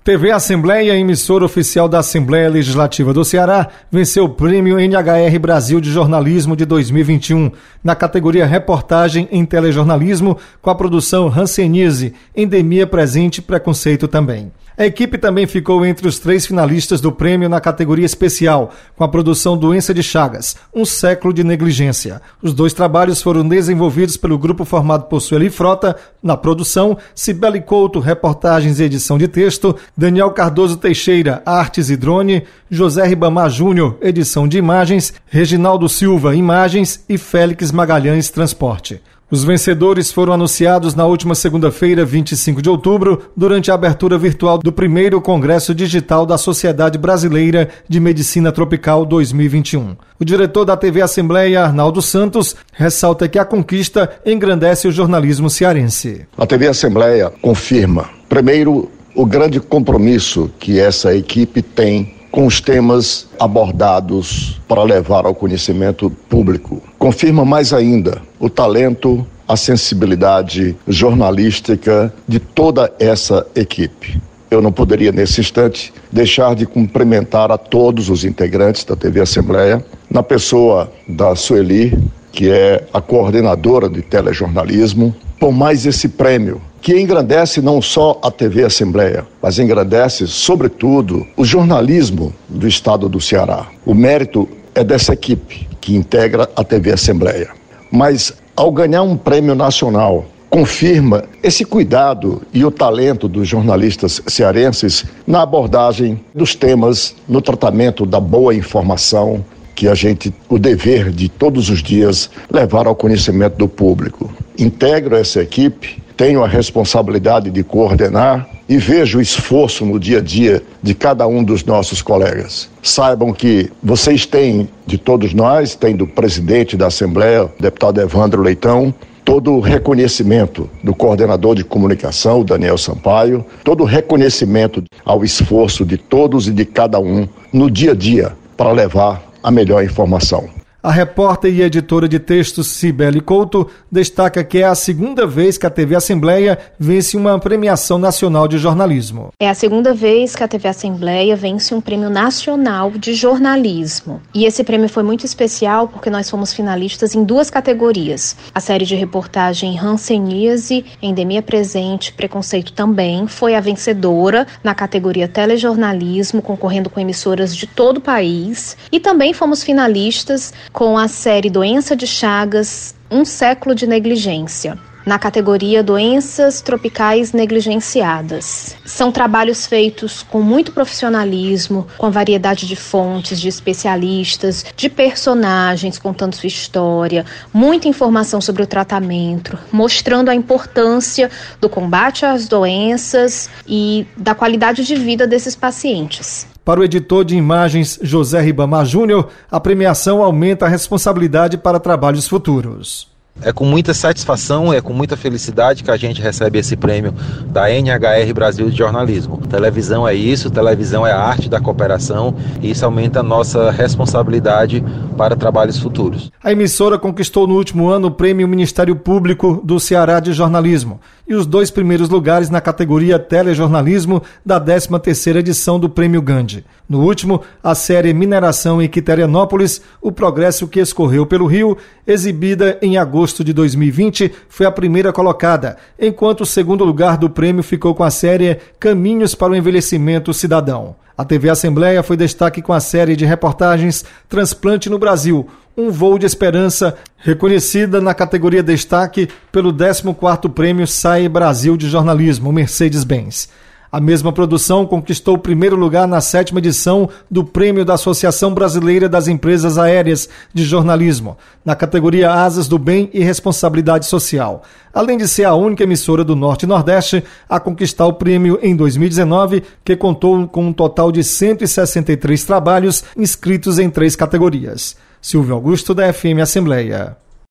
TV Assembleia, emissora oficial da Assembleia Legislativa do Ceará, venceu o Prêmio NHR Brasil de Jornalismo de 2021, na categoria Reportagem em Telejornalismo, com a produção Hanseníase, Endemia Presente, Preconceito também. A equipe também ficou entre os 3 finalistas do prêmio na categoria especial, com a produção Doença de Chagas, Um Século de Negligência. Os 2 trabalhos foram desenvolvidos pelo grupo formado por Sueli Frota, na produção, Cibele Couto, reportagens e edição de texto, Daniel Cardoso Teixeira, artes e drone, José Ribamar Júnior, edição de imagens, Reginaldo Silva, imagens e Félix Magalhães, transporte. Os vencedores foram anunciados na última segunda-feira, 25 de outubro, durante a abertura virtual do primeiro Congresso Digital da Sociedade Brasileira de Medicina Tropical 2021. O diretor da TV Assembleia, Arnaldo Santos, ressalta que a conquista engrandece o jornalismo cearense. A TV Assembleia confirma, primeiro, o grande compromisso que essa equipe tem com os temas abordados para levar ao conhecimento público. Confirma mais ainda o talento, a sensibilidade jornalística de toda essa equipe. Eu não poderia, nesse instante, deixar de cumprimentar a todos os integrantes da TV Assembleia, na pessoa da Sueli, que é a coordenadora de telejornalismo, por mais esse prêmio, que engrandece não só a TV Assembleia, mas engrandece, sobretudo, o jornalismo do estado do Ceará. O mérito é dessa equipe que integra a TV Assembleia. Mas, ao ganhar um prêmio nacional, confirma esse cuidado e o talento dos jornalistas cearenses na abordagem dos temas, no tratamento da boa informação, que o dever de todos os dias levar ao conhecimento do público. Integro essa equipe, tenho a responsabilidade de coordenar e vejo o esforço no dia a dia de cada um dos nossos colegas. Saibam que vocês têm, de todos nós, tem do presidente da Assembleia, o deputado Evandro Leitão, todo o reconhecimento do coordenador de comunicação, o Daniel Sampaio, todo o reconhecimento ao esforço de todos e de cada um no dia a dia para levar a melhor informação. A repórter e editora de textos Cibele Couto destaca que é a segunda vez que a TV Assembleia vence uma premiação nacional de jornalismo. É a segunda vez que a TV Assembleia vence um prêmio nacional de jornalismo. E esse prêmio foi muito especial porque nós fomos finalistas em 2 categorias. A série de reportagem Hanseníase, Endemia Presente, Preconceito também, foi a vencedora na categoria telejornalismo, concorrendo com emissoras de todo o país. E também fomos finalistas com a série Doença de Chagas, Um Século de Negligência, na categoria Doenças Tropicais Negligenciadas. São trabalhos feitos com muito profissionalismo, com a variedade de fontes, de especialistas, de personagens contando sua história, muita informação sobre o tratamento, mostrando a importância do combate às doenças e da qualidade de vida desses pacientes. Para o editor de imagens José Ribamar Júnior, a premiação aumenta a responsabilidade para trabalhos futuros. É com muita satisfação, é com muita felicidade que a gente recebe esse prêmio da NHR Brasil de Jornalismo. Televisão é isso, televisão é a arte da cooperação e isso aumenta a nossa responsabilidade para trabalhos futuros. A emissora conquistou no último ano o Prêmio Ministério Público do Ceará de Jornalismo e os 2 primeiros lugares na categoria Telejornalismo da 13ª edição do Prêmio Gandhi. No último, a série Mineração em Quiterianópolis, O Progresso que Escorreu pelo Rio, exibida em agosto de 2020, foi a primeira colocada, enquanto o segundo lugar do prêmio ficou com a série Caminhos para o Envelhecimento Cidadão. A TV Assembleia foi destaque com a série de reportagens Transplante no Brasil, Um Voo de Esperança, reconhecida na categoria Destaque pelo 14º Prêmio SAE Brasil de Jornalismo, Mercedes-Benz. A mesma produção conquistou o primeiro lugar na 7ª edição do Prêmio da Associação Brasileira das Empresas Aéreas de Jornalismo, na categoria Asas do Bem e Responsabilidade Social, além de ser a única emissora do Norte e Nordeste a conquistar o prêmio em 2019, que contou com um total de 163 trabalhos inscritos em 3 categorias. Silvio Augusto, da FM Assembleia.